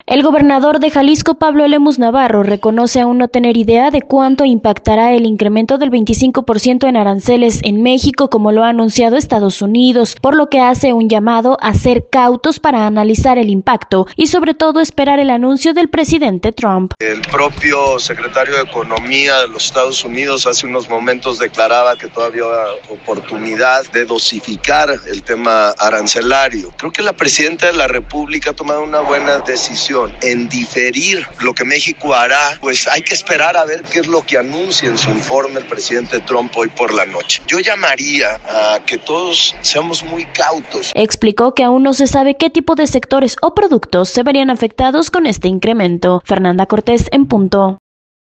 El gobernador de Jalisco, Pablo Lemus Navarro, reconoce aún no tener idea de cuánto impactará el incremento del 25% en aranceles en México, como lo ha anunciado Estados Unidos, por lo que hace un llamado a ser cautos para analizar el impacto y sobre todo esperar el anuncio del presidente Trump. El propio secretario de Economía de los Estados Unidos hace unos momentos declaraba que todavía había oportunidad de dosificar el tema arancelario. Creo que la presidenta de la República ha tomado una buena decisión en diferir lo que México hará. Pues hay que esperar a ver qué es lo que anuncia en su informe el presidente Trump hoy por la noche. Yo llamaría a que todos seamos muy cautos. Explicó que aún no se sabe qué tipo de sectores o productos se verían afectados con este incremento. Fernanda Cortés, en punto.